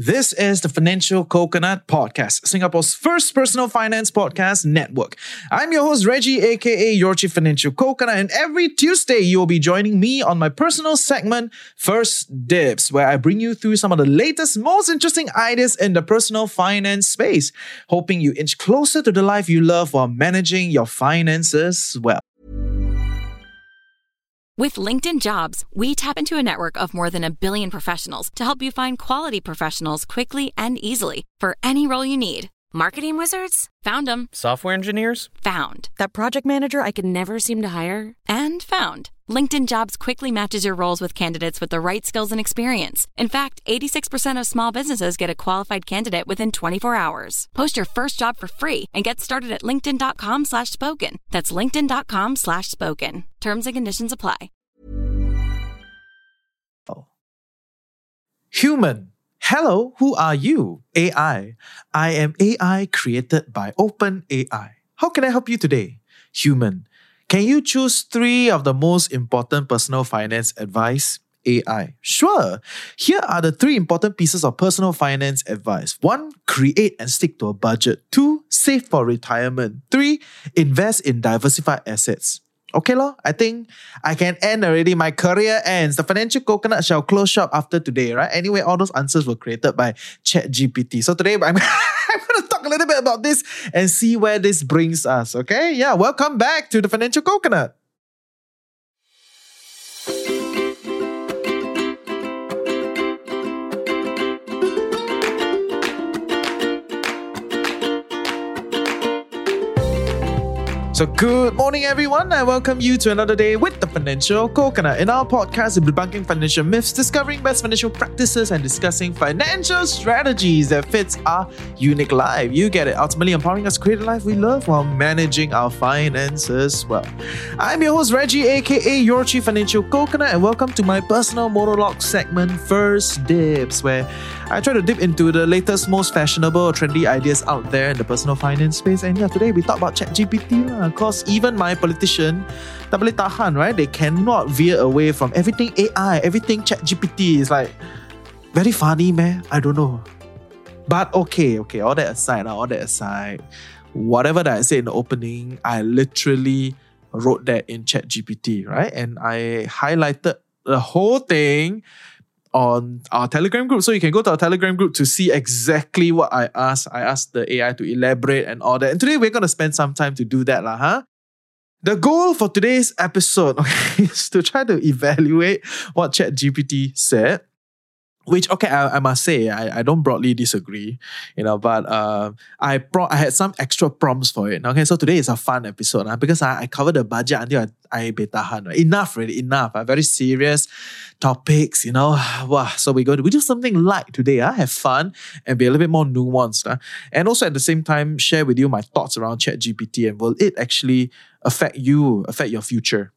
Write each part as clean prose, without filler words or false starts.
This is the Financial Coconut Podcast, Singapore's first personal finance podcast network. I'm your host, Reggie, aka your Chief Financial Coconut, and every Tuesday you will be joining me on my personal segment, First Dibs, where I bring you through some of the latest, most interesting ideas in the personal finance space, hoping you inch closer to the life you love while managing your finances well. With LinkedIn Jobs, we tap into a network of more than 1 billion professionals to help you find quality professionals quickly and easily for any role you need. Marketing wizards? Found them. Software engineers? Found. That project manager I could never seem to hire? And found. LinkedIn Jobs quickly matches your roles with candidates with the right skills and experience. In fact, 86% of small businesses get a qualified candidate within 24 hours. Post your first job for free and get started at linkedin.com/spoken. That's linkedin.com/spoken. Terms and conditions apply. Human. Hello, who are you? AI. I am AI created by OpenAI. How can I help you today? Human. Can you choose 3 of the most important personal finance advice? AI. Sure. Here are the 3 important pieces of personal finance advice. 1. Create and stick to a budget. 2. Save for retirement. 3. Invest in diversified assets. Okay lor, I think I can end already. My career ends. The Financial Coconut shall close shop after today, right? Anyway, all those answers were created by ChatGPT. So today I'm going to talk a little bit about this and see where this brings us, okay? Yeah, welcome back to the Financial Coconut. So good morning everyone, I welcome you to another day with the Financial Coconut. In our podcast, we'll be debunking financial myths, discovering best financial practices and discussing financial strategies that fits our unique life. You get it, ultimately empowering us to create a life we love while managing our finances well. I'm your host Reggie, aka your Chief Financial Coconut, and welcome to my personal monologue segment, First Dibs, where I try to dip into the latest, most fashionable or trendy ideas out there in the personal finance space. And yeah, today we talk about ChatGPT. Because even my politician, tak boleh tahan, right? They cannot veer away from everything AI, everything ChatGPT. Is like very funny, man. I don't know. But okay, all that aside, whatever that I said in the opening, I literally wrote that in ChatGPT, right? And I highlighted the whole thing on our Telegram group. So you can go to our Telegram group to see exactly what I asked. I asked the AI to elaborate and all that. And today we're going to spend some time to do that, huh? The goal for today's episode is to try to evaluate what ChatGPT said. Which, okay, I must say, I don't broadly disagree, but I had some extra prompts for it. Okay, so today is a fun episode because I covered the budget until I betahan. Right? Enough. Very serious topics, Wow, so we do something light today, have fun and be a little bit more nuanced. And also at the same time, share with you my thoughts around ChatGPT and will it actually affect your future?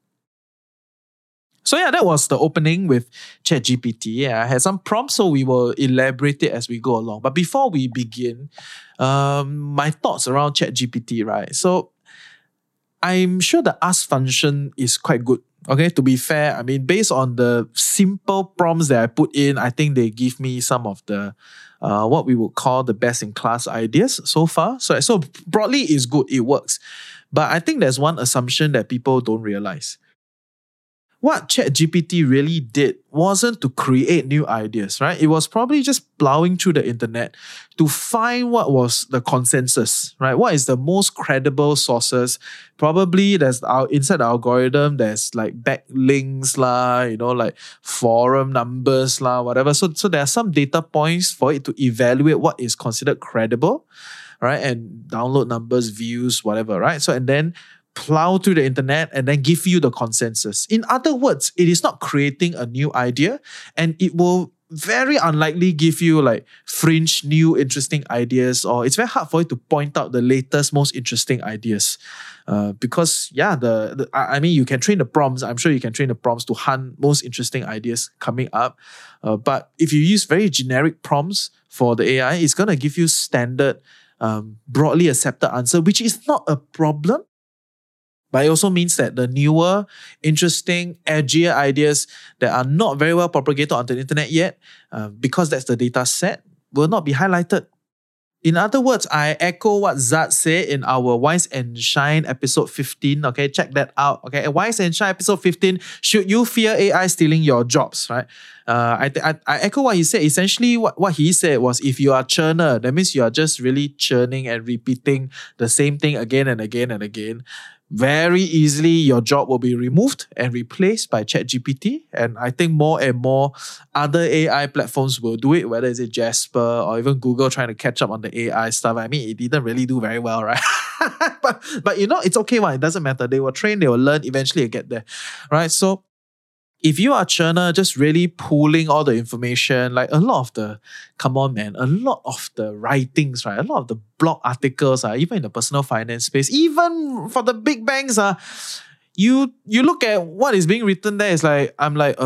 So yeah, that was the opening with ChatGPT. I had some prompts, so we will elaborate it as we go along. But before we begin, my thoughts around ChatGPT, right? So I'm sure the ask function is quite good. Okay, to be fair, I mean, based on the simple prompts that I put in, I think they give me some of the what we would call the best in class ideas so far. So broadly, it's good, it works. But I think there's one assumption that people don't realize. What ChatGPT really did wasn't to create new ideas, right? It was probably just plowing through the internet to find what was the consensus, right? What is the most credible sources? Probably there's inside the algorithm, there's like backlinks like forum numbers whatever. So there are some data points for it to evaluate what is considered credible, right? And download numbers, views, whatever, right? So and then plow through the internet and then give you the consensus. In other words, it is not creating a new idea and it will very unlikely give you like fringe, new, interesting ideas, or it's very hard for it to point out the latest, most interesting ideas. Because you can train the prompts. I'm sure you can train the prompts to hunt most interesting ideas coming up. But if you use very generic prompts for the AI, it's going to give you standard, broadly accepted answer, which is not a problem. But it also means that the newer, interesting, edgier ideas that are not very well propagated onto the internet yet, because that's the data set, will not be highlighted. In other words, I echo what Zat said in our Wise and Shine episode 15. Okay, check that out. Okay, Wise and Shine episode 15. Should you fear AI stealing your jobs? Right? I echo what he said. Essentially, what he said was, if you are a churner, that means you are just really churning and repeating the same thing again and again and again. Very easily, your job will be removed and replaced by ChatGPT. And I think more and more other AI platforms will do it, whether it's Jasper or even Google trying to catch up on the AI stuff. I mean, it didn't really do very well, right? but it's okay, it doesn't matter. They will train, they will learn, eventually you'll get there, right? So if you are a churner, just really pooling all the information, like a lot of the writings, right? A lot of the blog articles, even in the personal finance space, even for the big banks, you look at what is being written there, it's like, I'm like,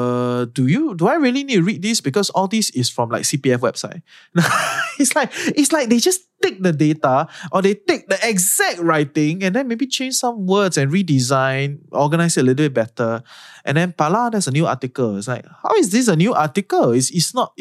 do I really need to read this? Because all this is from like CPF website. It's like they just take the data or they take the exact writing and then maybe change some words and redesign, organize it a little bit better. And then there's a new article. It's like, how is this a new article? It's not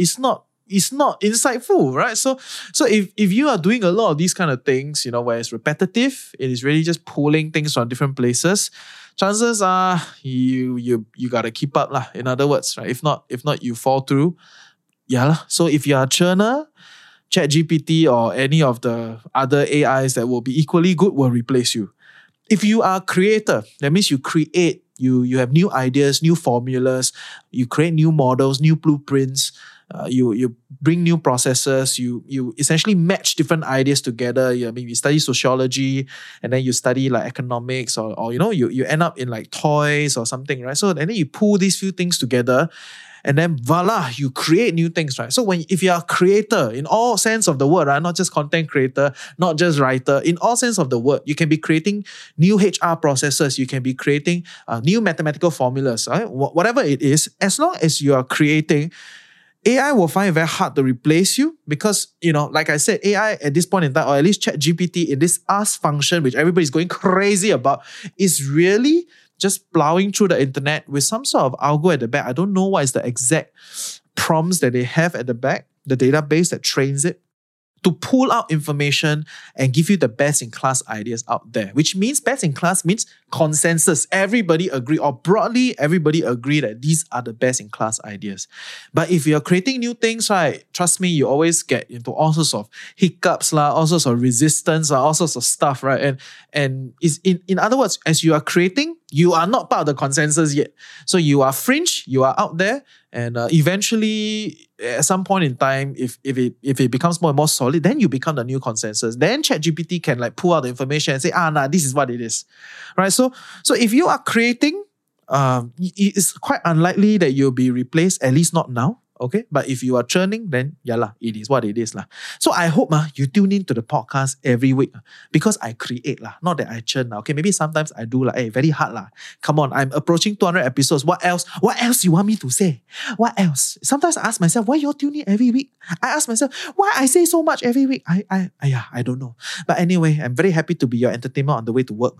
insightful, right? So if you are doing a lot of these kind of things, where it's repetitive, it is really just pulling things from different places, chances are you gotta keep up lah. In other words, right? If not you fall through. Yeah. So if you are a churner, ChatGPT or any of the other AIs that will be equally good will replace you. If you are a creator, that means you create, you have new ideas, new formulas, you create new models, new blueprints, you bring new processes, you essentially match different ideas together. You study sociology and then you study like economics or you end up in like toys or something, right? So and then you pull these few things together and then voila, you create new things, right? So if you are a creator in all sense of the word, right? Not just content creator, not just writer, in all sense of the word, you can be creating new HR processes, you can be creating new mathematical formulas, right? Whatever it is, as long as you are creating, AI will find it very hard to replace you because, like I said, AI at this point in time, or at least ChatGPT in this ask function, which everybody's going crazy about, is really just plowing through the internet with some sort of algo at the back. I don't know what is the exact prompts that they have at the back, the database that trains it, to pull out information and give you the best-in-class ideas out there, which means best-in-class means consensus. Everybody agree, or broadly, everybody agree that these are the best-in-class ideas. But if you're creating new things, right, trust me, you always get into all sorts of hiccups, all sorts of resistance, all sorts of stuff, right? And is in other words, as you are creating, you are not part of the consensus yet. So you are fringe, you are out there, and eventually, at some point in time, if it becomes more and more solid, then you become the new consensus. Then ChatGPT can like pull out the information and say, this is what it is, right? So if you are creating, it's quite unlikely that you'll be replaced, at least not now. Okay, but if you are churning, then it is what it is lah. So I hope you tune in to the podcast every week because I create lah, not that I churn. Okay, maybe sometimes I do very hard lah. Come on, I'm approaching 200 episodes. What else you want me to say? What else? Sometimes I ask myself, why you're tuning in every week? I ask myself, why I say so much every week? I don't know. But anyway, I'm very happy to be your entertainment on the way to work.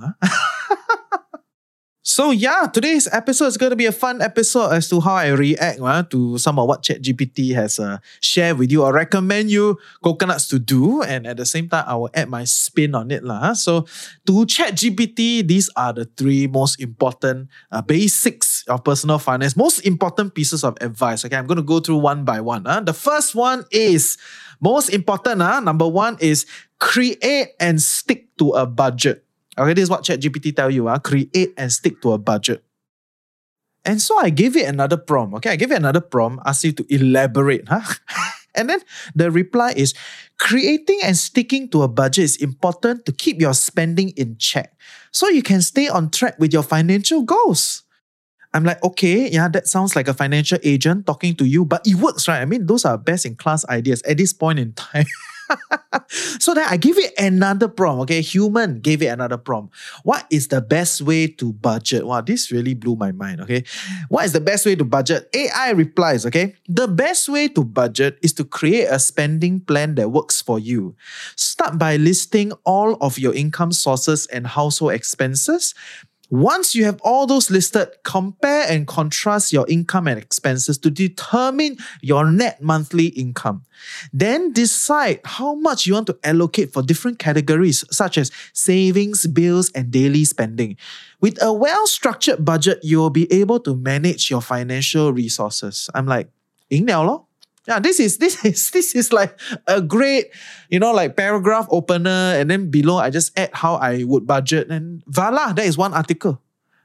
So today's episode is going to be a fun episode as to how I react to some of what ChatGPT has shared with you or recommend you coconuts to do. And at the same time, I will add my spin on it. So to ChatGPT, these are the three most important basics of personal finance, most important pieces of advice. Okay, I'm going to go through one by one. The first one is most important. Number one is create and stick to a budget. Okay, this is what ChatGPT tell you. Create and stick to a budget. And so I gave it another prompt. Okay, I gave it another prompt, asked you to elaborate. And then the reply is, creating and sticking to a budget is important to keep your spending in check so you can stay on track with your financial goals. I'm like, okay, that sounds like a financial agent talking to you, but it works, right? I mean, those are best-in-class ideas at this point in time. So then I give it another prompt. Okay, human gave it another prompt. What is the best way to budget? Wow, this really blew my mind. Okay, what is the best way to budget? AI replies. Okay, the best way to budget is to create a spending plan that works for you. Start by listing all of your income sources and household expenses. Once you have all those listed, compare and contrast your income and expenses to determine your net monthly income. Then decide how much you want to allocate for different categories such as savings, bills, and daily spending. With a well-structured budget, you'll be able to manage your financial resources. I'm like, 赢了咯. Yeah, this is like a great, like paragraph opener, and then below I just add how I would budget, and voila, that is one article.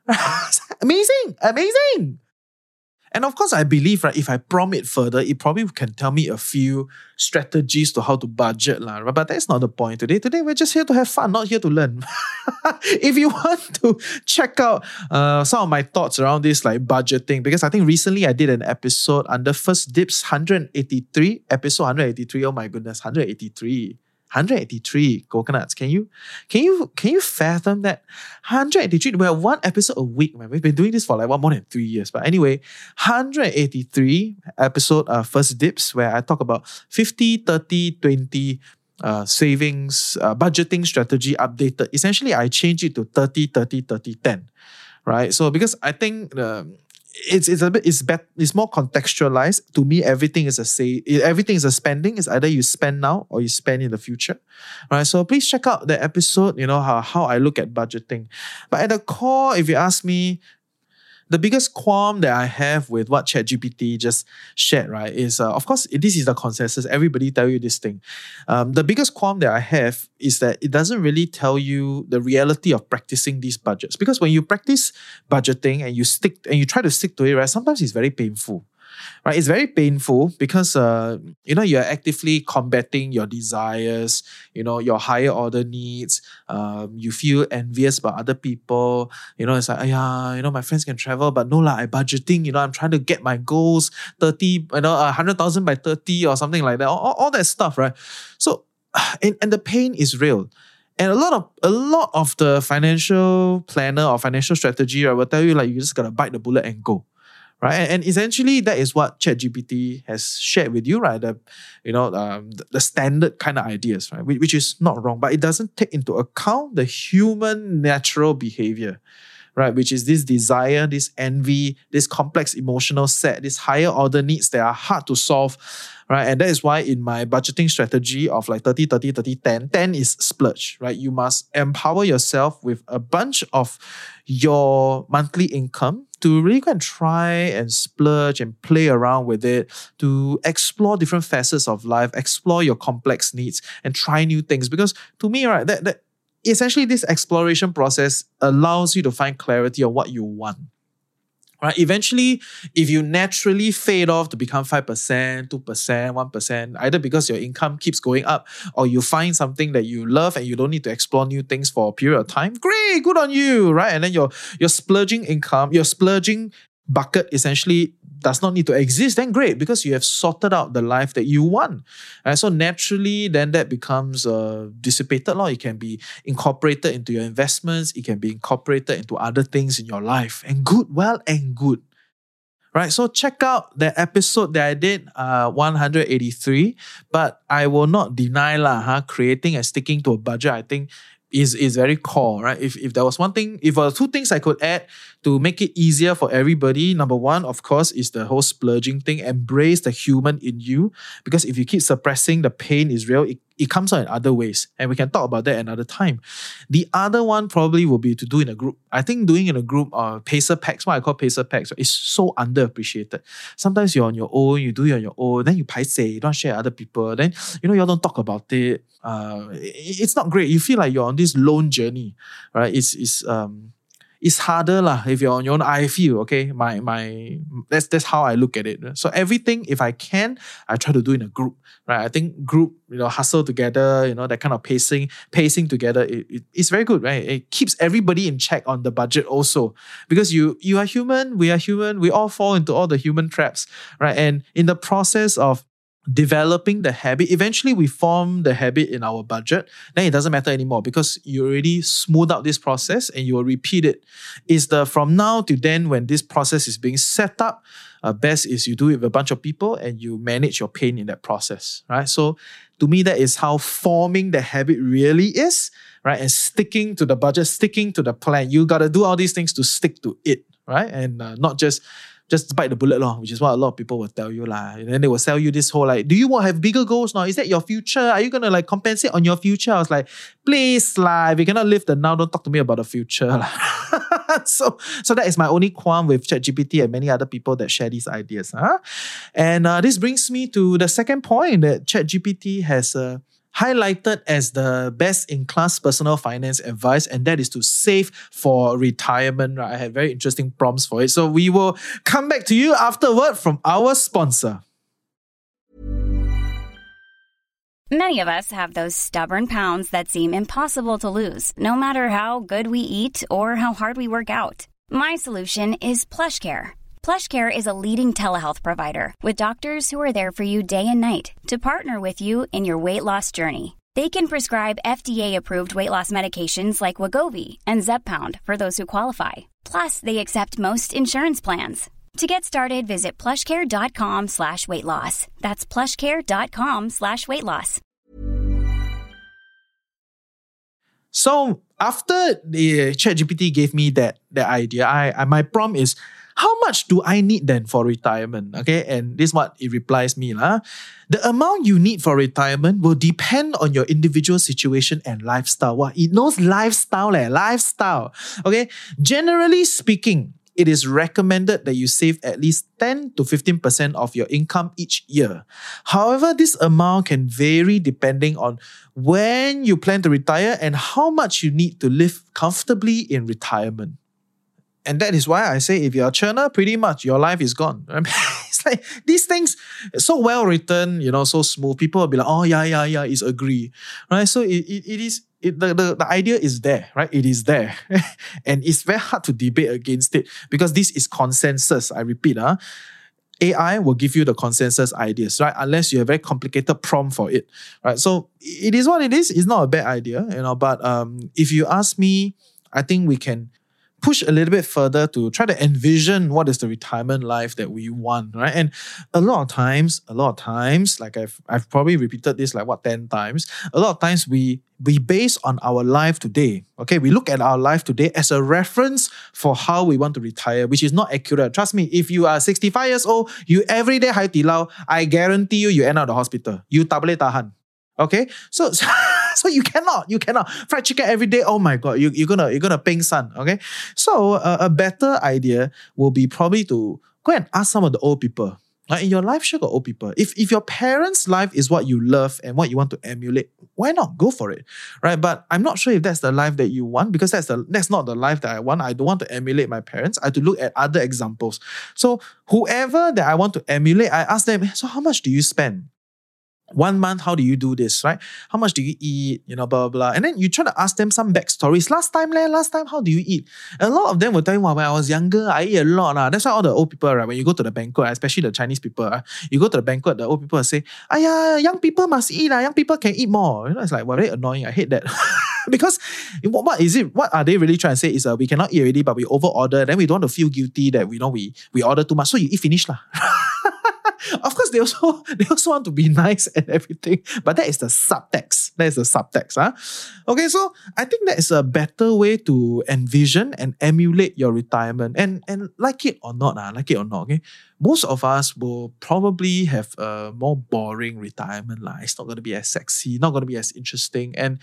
Amazing. And of course, I believe, right, if I prompt it further, it probably can tell me a few strategies to how to budget. But that's not the point today. Today, we're just here to have fun, not here to learn. If you want to check out some of my thoughts around this, like budgeting, because I think recently I did an episode under First Dips 183, episode 183. Oh my goodness, 183 coconuts. Can you fathom that? 183. We have one episode a week, man. We've been doing this for like more than 3 years. But anyway, 183 episode First Dips, where I talk about 50, 30, 20 savings, budgeting strategy updated. Essentially, I changed it to 30, 30, 30, 10. Right? So because I think it's more contextualized. To me, everything is a spending. It's either you spend now or you spend in the future. Right? So please check out the episode, how I look at budgeting. But at the core, if you ask me, the biggest qualm that I have with what ChatGPT just shared, right, is, of course, this is the consensus. Everybody tell you this thing. The biggest qualm that I have is that it doesn't really tell you the reality of practicing these budgets. Because when you practice budgeting and you try to stick to it, right, sometimes it's very painful. Right? It's very painful because, you're actively combating your desires, your higher order needs. You feel envious about other people. It's like, my friends can travel, but no lah, I'm budgeting, I'm trying to get my goals, 30, 100,000 by 30 or something like that. All that stuff, right? So, and the pain is real. And a lot of the financial planner or financial strategy, right, will tell you like, you just gotta bite the bullet and go. Right? And essentially, that is what ChatGPT has shared with you, right? The standard kind of ideas, right? Which is not wrong, but it doesn't take into account the human natural behavior, right? Which is this desire, this envy, this complex emotional set, these higher order needs that are hard to solve, right? And that is why in my budgeting strategy of like 30, 30, 30, 10, 10 is splurge, right? You must empower yourself with a bunch of your monthly income to really go and try and splurge and play around with it, to explore different facets of life, explore your complex needs and try new things. Because to me, right, that essentially this exploration process allows you to find clarity on what you want. Right? Eventually, if you naturally fade off to become 5%, 2%, 1%, either because your income keeps going up or you find something that you love and you don't need to explore new things for a period of time, great, good on you, right? And then your splurging income, your splurging bucket essentially does not need to exist, then great, because you have sorted out the life that you want. And so naturally, then that becomes dissipated. It can be incorporated into your investments. It can be incorporated into other things in your life. And good. Right, so check out the episode that I did, 183. But I will not deny creating and sticking to a budget, I think, is very core, right? If there was one thing, if there were two things I could add to make it easier for everybody, number one, of course, is the whole splurging thing. Embrace the human in you, because if you keep suppressing, the pain is real. It comes out in other ways, and we can talk about that another time. The other one probably will be to do in a group. I think doing in a group, pacer packs, what I call pacer packs, is so underappreciated. Sometimes you're on your own, you do it on your own, then you paiseh, you don't share with other people, then you all don't talk about it. It's not great. You feel like you're on this lone journey, right? It's harder if you're on your own. I feel, okay, that's how I look at it. So everything, if I can, I try to do in a group, right? I think group, hustle together, that kind of pacing together, it's very good, right? It keeps everybody in check on the budget also, because you are human, we are human, we all fall into all the human traps, right? And in the process of developing the habit, eventually we form the habit in our budget, then it doesn't matter anymore because you already smooth out this process and you will repeat it. It's the from now to then when this process is being set up, best is you do it with a bunch of people and you manage your pain in that process, right? So to me, that is how forming the habit really is, right? And sticking to the budget, sticking to the plan. You got to do all these things to stick to it, right? And not just bite the bullet, which is what a lot of people will tell you. And then they will sell you this whole do you want to have bigger goals now? Is that your future? Are you going to compensate on your future? I was like, please, if you cannot live the now, don't talk to me about the future. So that is my only qualm with ChatGPT and many other people that share these ideas. And this brings me to the second point that ChatGPT has highlighted as the best-in-class personal finance advice, and that is to save for retirement. Right? I had very interesting prompts for it. So we will come back to you afterward from our sponsor. Many of us have those stubborn pounds that seem impossible to lose, no matter how good we eat or how hard we work out. My solution is PlushCare. PlushCare is a leading telehealth provider with doctors who are there for you day and night to partner with you in your weight loss journey. They can prescribe FDA-approved weight loss medications like Wegovy and Zepbound for those who qualify. Plus, they accept most insurance plans. To get started, visit plushcare.com/weightloss. That's plushcare.com/weightloss. So after the ChatGPT gave me that idea, my prompt is, how much do I need then for retirement? Okay, and this is what it replies me. The amount you need for retirement will depend on your individual situation and lifestyle. It knows lifestyle. Okay, generally speaking, it is recommended that you save at least 10 to 15% of your income each year. However, this amount can vary depending on when you plan to retire and how much you need to live comfortably in retirement. And that is why I say if you're a churner, pretty much your life is gone. It's like these things, so well written, so smooth. People will be like, oh, yeah, it's agree. Right? So the idea is there, right? It is there. And it's very hard to debate against it because this is consensus. I repeat, AI will give you the consensus ideas, right? Unless you have a very complicated prompt for it, right? So it is what it is. It's not a bad idea, but if you ask me, I think we can push a little bit further to try to envision what is the retirement life that we want, right? And a lot of times, like I've probably repeated this 10 times, a lot of times we base on our life today, okay? We look at our life today as a reference for how we want to retire, which is not accurate. Trust me, if you are 65 years old, you everyday Hai Di Lao, I guarantee you end up at the hospital. You tak boleh tahan. Okay? So you cannot fried chicken every day. Oh my God, you're gonna ping san. Okay, so a better idea will be probably to go and ask some of the old people. In your life, sure got old people. If your parents' life is what you love and what you want to emulate, why not go for it, right? But I'm not sure if that's the life that you want because that's not the life that I want. I don't want to emulate my parents. I have to look at other examples. So whoever that I want to emulate, I ask them, so how much do you spend? 1 month, how do you do this, right? How much do you eat? Blah, blah, blah. And then you try to ask them some backstories. Last time, how do you eat? And a lot of them will tell you, when I was younger, I eat a lot. That's why all the old people, right, when you go to the banquet, especially the Chinese people, you go to the banquet, the old people will say, young people must eat. Young people can eat more. It's like, very annoying. I hate that. Because what is it? What are they really trying to say is we cannot eat already, but we over order. Then we don't want to feel guilty that we order too much. So you eat finish lah. Of course, they also want to be nice and everything, but that is the subtext. Okay, so I think that is a better way to envision and emulate your retirement. And like it or not, okay? Most of us will probably have a more boring retirement life. It's not going to be as sexy, not going to be as interesting. And,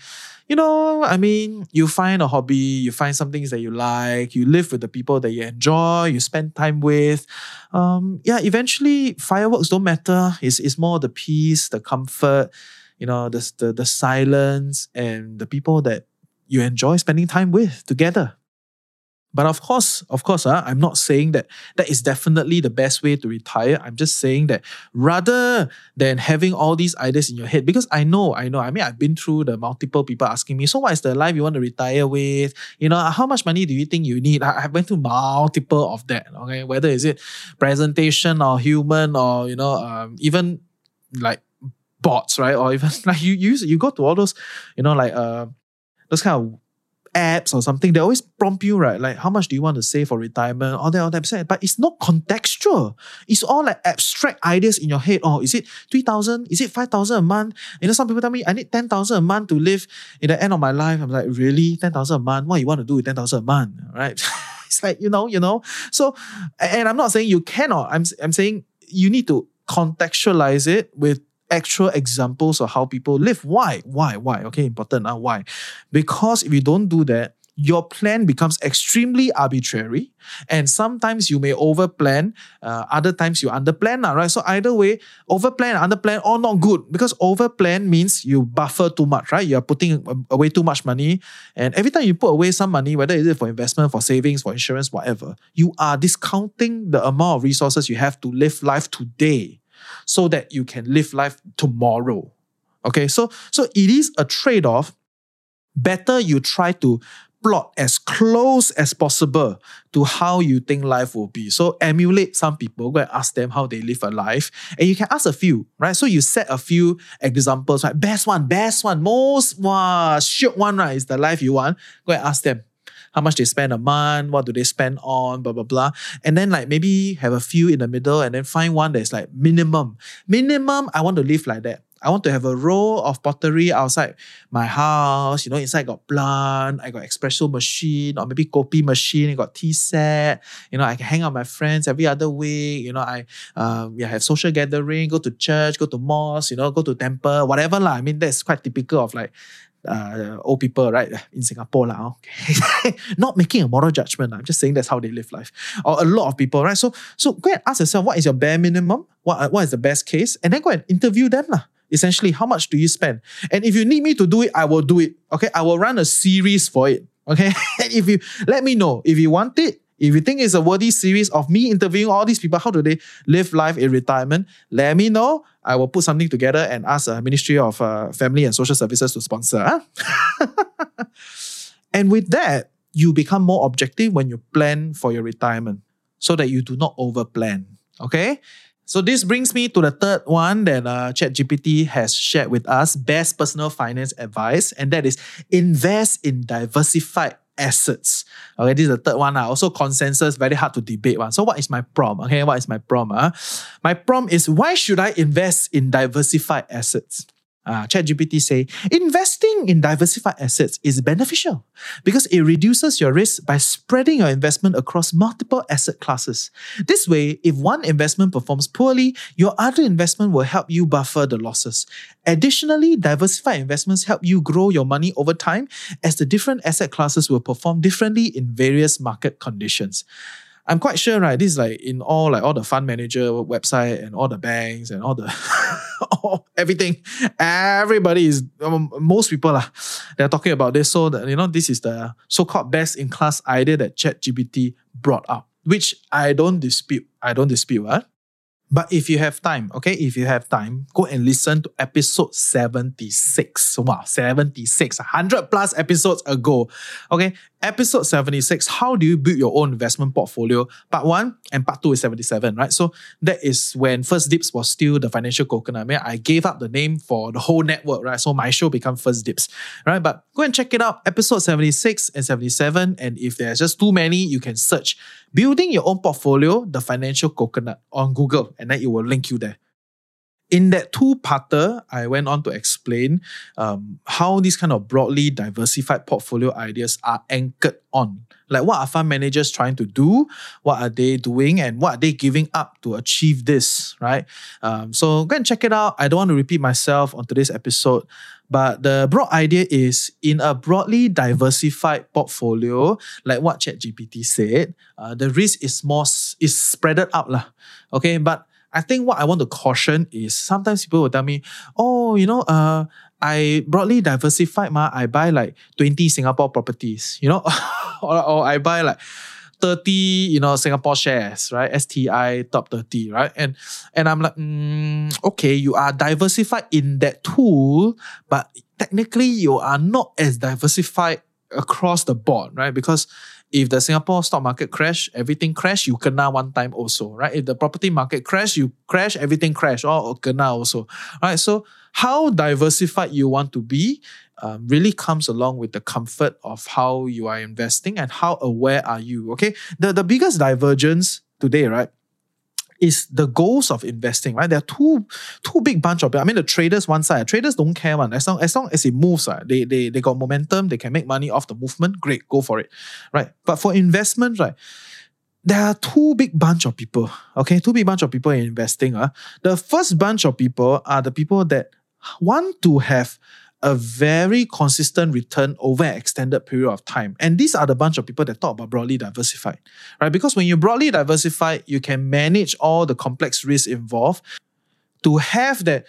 you find a hobby, you find some things that you like, you live with the people that you enjoy, you spend time with. Eventually fireworks don't matter. It's more the peace, the comfort, the silence and the people that you enjoy spending time with together. But of course, I'm not saying that is definitely the best way to retire. I'm just saying that rather than having all these ideas in your head, because I know, I've been through the multiple people asking me, so what is the life you want to retire with? How much money do you think you need? I went through multiple of that, okay? Whether is it presentation or human or, even like bots, right? Or even like you go to all those, like those kind of apps or something, they always prompt you, right? Like, how much do you want to save for retirement? All that. But it's not contextual. It's all like abstract ideas in your head. Oh, is it 3,000? Is it 5,000 a month? Some people tell me, I need 10,000 a month to live in the end of my life. I'm like, really? 10,000 a month? What you want to do with 10,000 a month? Right? It's like, So, and I'm not saying you cannot. I'm saying you need to contextualize it with actual examples of how people live. Why? Okay, important. Why? Because if you don't do that, your plan becomes extremely arbitrary, and sometimes you may overplan, other times you underplan, right? So either way, overplan and underplan, all not good, because overplan means you buffer too much, right? You are putting away too much money, and every time you put away some money, whether it is for investment, for savings, for insurance, whatever, you are discounting the amount of resources you have to live life today, so that you can live life tomorrow. Okay, so it is a trade-off. Better you try to plot as close as possible to how you think life will be. So emulate some people, go and ask them how they live a life. And you can ask a few, right? So you set a few examples, right? Best one, most shiok one, right, is the life you want. Go and ask them how much they spend a month, what do they spend on, blah, blah, blah. And then like maybe have a few in the middle and then find one that's like minimum. I want to live like that. I want to have a row of pottery outside my house. Inside got plant, I got espresso machine, or maybe kopi machine, I got tea set. I can hang out with my friends every other week. I have social gathering, go to church, go to mosque, go to temple, whatever lah. I mean, that's quite typical of like old people, right, in Singapore lah. Okay. Not making a moral judgment. I'm just saying that's how they live life. Or a lot of people, right? So go and ask yourself, what is your bare minimum? What is the best case? And then go and interview them lah. Essentially, how much do you spend? And if you need me to do it, I will do it. Okay, I will run a series for it. Okay, and if you let me know if you want it, if you think it's a worthy series of me interviewing all these people, how do they live life in retirement? Let me know. I will put something together and ask the Ministry of Family and Social Services to sponsor. And with that, you become more objective when you plan for your retirement, so that you do not overplan. Okay. So this brings me to the third one that ChatGPT has shared with us, best personal finance advice, and that is invest in diversified assets. Okay, this is the third one. Also consensus, very hard to debate one. So what is my prompt? Okay, what is my prompt? My prompt is, why should I invest in diversified assets? ChatGPT say, investing in diversified assets is beneficial because it reduces your risk by spreading your investment across multiple asset classes. This way, if one investment performs poorly, your other investment will help you buffer the losses. Additionally, diversified investments help you grow your money over time, as the different asset classes will perform differently in various market conditions. I'm quite sure, right? This is like in all the fund manager website and all the banks and all the everything. Everybody is, most people they're talking about this. So that, this is the so-called best-in-class idea that ChatGPT brought up, which I don't dispute. But if you have time, go and listen to episode 76. Wow, 76, 100 plus episodes ago. Okay, episode 76, how do you build your own investment portfolio? Part 1 and part 2 is 77, right? So that is when First Dips was still the Financial Coconut. I gave up the name for the whole network, right? So my show became First Dips, right? But go and check it out, episode 76 and 77. And if there's just too many, you can search Building Your Own Portfolio, the Financial Coconut on Google, and then it will link you there. In that two-parter, I went on to explain how these kind of broadly diversified portfolio ideas are anchored on. Like, what are fund managers trying to do? What are they doing? And what are they giving up to achieve this, right? So go and check it out. I don't want to repeat myself on today's episode, but the broad idea is, in a broadly diversified portfolio, like what ChatGPT said, the risk is spread out lah. Okay, but I think what I want to caution is, sometimes people will tell me, I broadly diversified, I buy like 20 Singapore properties, or I buy like 30, Singapore shares, right? STI top 30, right? And I'm like, okay, you are diversified in that tool, but technically you are not as diversified across the board, right? Because if the Singapore stock market crash, everything crash, you kena one time also, right? If the property market crash, you crash, everything crash, or kena also, right? So how diversified you want to be really comes along with the comfort of how you are investing and how aware are you, okay? The biggest divergence today, right, is the goals of investing, right? There are two big bunch of people. I mean, the traders one side, traders don't care one. As long as it moves, they got momentum, they can make money off the movement, great, go for it, right? But for investment, right, there are two big bunch of people, okay? Two big bunch of people in investing. The first bunch of people are the people that want to have a very consistent return over an extended period of time. And these are the bunch of people that talk about broadly diversified, right? Because when you broadly diversify, you can manage all the complex risks involved to have that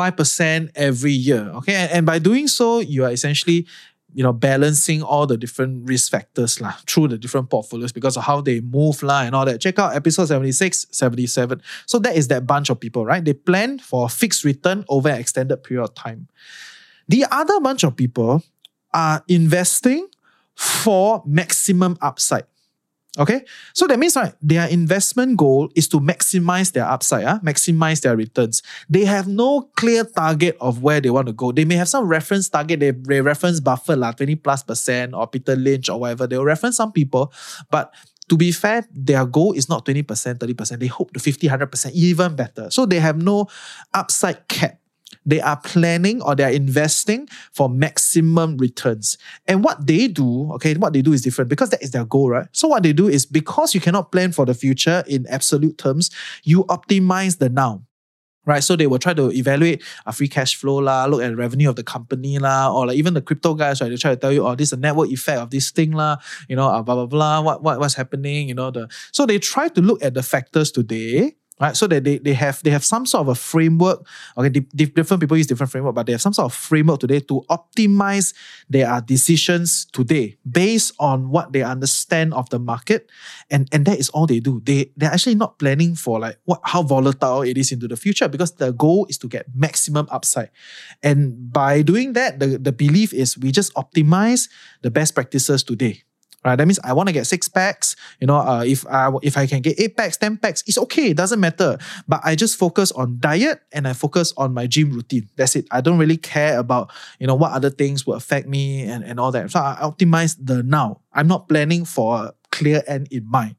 5% every year, okay? And by doing so, you are essentially balancing all the different risk factors through the different portfolios because of how they move and all that. Check out episode 76, 77. So that is that bunch of people, right? They plan for a fixed return over an extended period of time. The other bunch of people are investing for maximum upside. Okay? So that means, right, their investment goal is to maximize their upside, maximize their returns. They have no clear target of where they want to go. They may have some reference target. They reference Buffett, 20+%, or Peter Lynch, or whatever. They'll reference some people, but to be fair, their goal is not 20%, 30%. They hope to 50, 100%, even better. So they have no upside cap. They are planning or they are investing for maximum returns. And what they do is different because that is their goal, right? So what they do is because you cannot plan for the future in absolute terms, you optimize the now. Right, so they will try to evaluate a free cash flow look at the revenue of the company or even the crypto guys, right? They try to tell you, this is a network effect of this thing blah blah blah. What's happening? So they try to look at the factors today. Right, so that they have some sort of a framework. Okay, different people use different framework, but they have some sort of framework today to optimize their decisions today based on what they understand of the market, and that is all they do. They're actually not planning for how volatile it is into the future because the goal is to get maximum upside, and by doing that, the belief is we just optimize the best practices today. Right, that means I want to get 6 packs. If I can get 8 packs, 10 packs, it's okay. It doesn't matter. But I just focus on diet and I focus on my gym routine. That's it. I don't really care about what other things will affect me and all that. So I optimize the now. I'm not planning for a clear end in mind.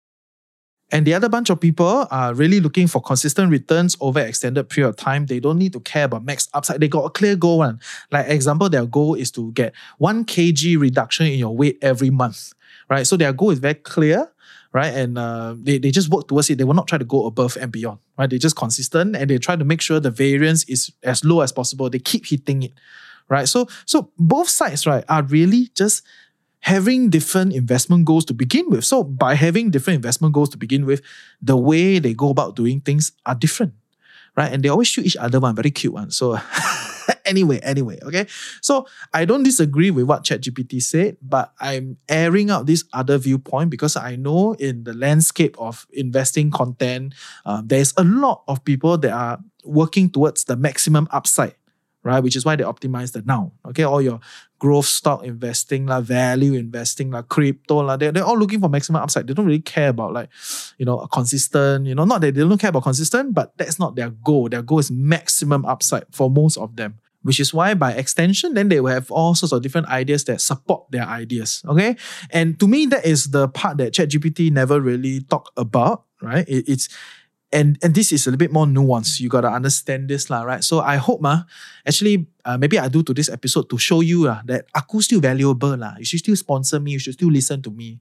And the other bunch of people are really looking for consistent returns over an extended period of time. They don't need to care about max upside. They got a clear goal. Like example, their goal is to get 1 kg reduction in your weight every month, right? So their goal is very clear, right? And they just work towards it. They will not try to go above and beyond, right? They're just consistent and they try to make sure the variance is as low as possible. They keep hitting it, right? So both sides, right, are really just having different investment goals to begin with. So by having different investment goals to begin with, the way they go about doing things are different, right? And they always shoot each other one, very cute one. So anyway, okay? So I don't disagree with what ChatGPT said, but I'm airing out this other viewpoint because I know in the landscape of investing content, there's a lot of people that are working towards the maximum upside, right? Which is why they optimize the now. Okay, all your growth stock investing, value investing, crypto, they're all looking for maximum upside. They don't really care about a consistent, not that they don't care about consistent, but that's not their goal. Their goal is maximum upside for most of them. Which is why by extension, then they will have all sorts of different ideas that support their ideas. Okay, and to me, that is the part that ChatGPT never really talked about, right? And this is a little bit more nuanced. You got to understand this, right? So I hope, maybe I do to this episode to show you that aku still valuable. You should still sponsor me. You should still listen to me.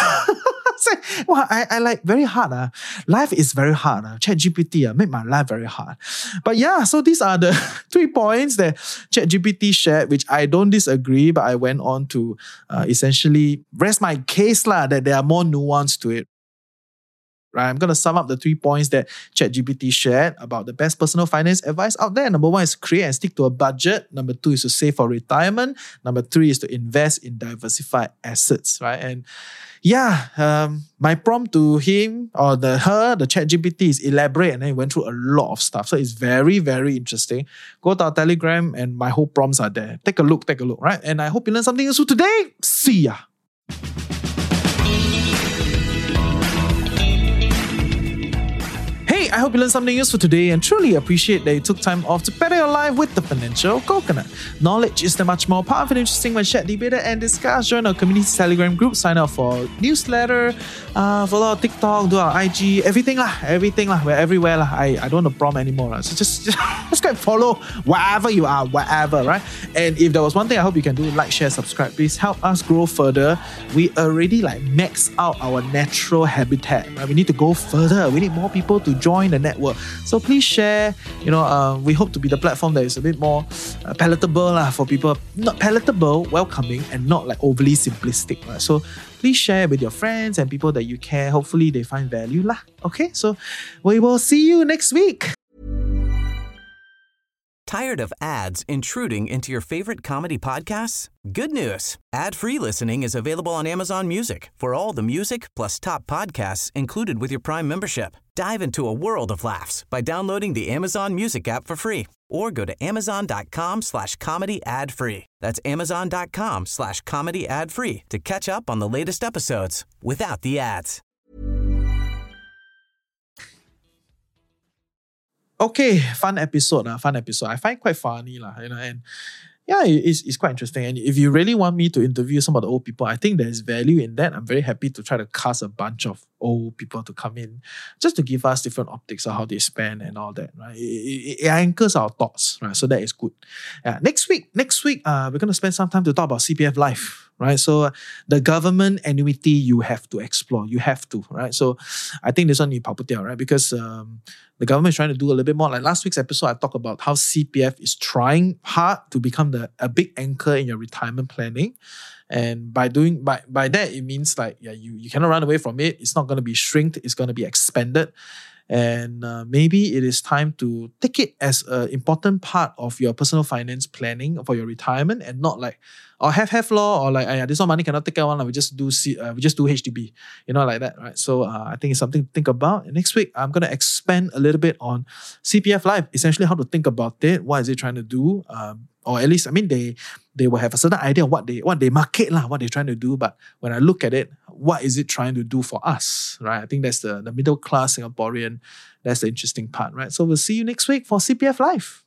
I like very hard. Life is very hard. ChatGPT made my life very hard. But yeah, so these are the 3 points that ChatGPT shared, which I don't disagree, but I went on to essentially rest my case that there are more nuance to it. Right, I'm going to sum up the 3 points that ChatGPT shared about the best personal finance advice out there. Number 1 is create and stick to a budget. Number 2 is to save for retirement. Number 3 is to invest in diversified assets. Right, and my prompt to him or the ChatGPT is elaborate, and then he went through a lot of stuff. So it's very, very interesting. Go to our Telegram and my whole prompts are there. Take a look, right? And I hope you learned something useful today. See ya. I hope you learned something useful today and truly appreciate that you took time off to better your life with the Financial Coconut. Knowledge is the much more powerful and interesting when shared, debated and discussed. Join our community Telegram group, sign up for newsletter, follow our TikTok, do our IG, everything lah. We're everywhere lah. I don't want to prom anymore lah. So just go and follow wherever you are, wherever, right? And if there was one thing I hope you can do, like, share, subscribe. Please help us grow further. We already max out our natural habitat. Right? We need to go further. We need more people to join the network. So please share. We hope to be the platform that is a bit more palatable for people. Not palatable, welcoming, and not overly simplistic. Right? So please share with your friends and people that you care. Hopefully they find value lah. Okay, so we will see you next week. Tired of ads intruding into your favorite comedy podcasts? Good news. Ad-free listening is available on Amazon Music for all the music plus top podcasts included with your Prime membership. Dive into a world of laughs by downloading the Amazon Music app for free or go to amazon.com/comedy ad-free. That's amazon.com/comedy ad-free to catch up on the latest episodes without the ads. Okay, fun episode. I find it quite funny and yeah, it's quite interesting. And if you really want me to interview some of the old people, I think there's value in that. I'm very happy to try to cast a bunch of old people to come in just to give us different optics of how they spend and all that, right? It anchors our thoughts, right? So that is good. Yeah. Next week, we're going to spend some time to talk about CPF Life, right? So the government annuity you have to explore. You have to, right? So I think this one you pop it out, right? Because the government is trying to do a little bit more. Like last week's episode, I talked about how CPF is trying hard to become a big anchor in your retirement planning. And by that, it means you cannot run away from it. It's not going to be shrinked. It's going to be expanded. And maybe it is time to take it as an important part of your personal finance planning for your retirement and not have law or this one money cannot take care of, we just do HDB, like that, right? So I think it's something to think about. And next week, I'm going to expand a little bit on CPF Life, essentially how to think about it, what is it trying to do, or at least, they will have a certain idea of what they market, what they're trying to do. But when I look at it, what is it trying to do for us, right? I think that's the middle class Singaporean, that's the interesting part, right? So we'll see you next week for CPF Life.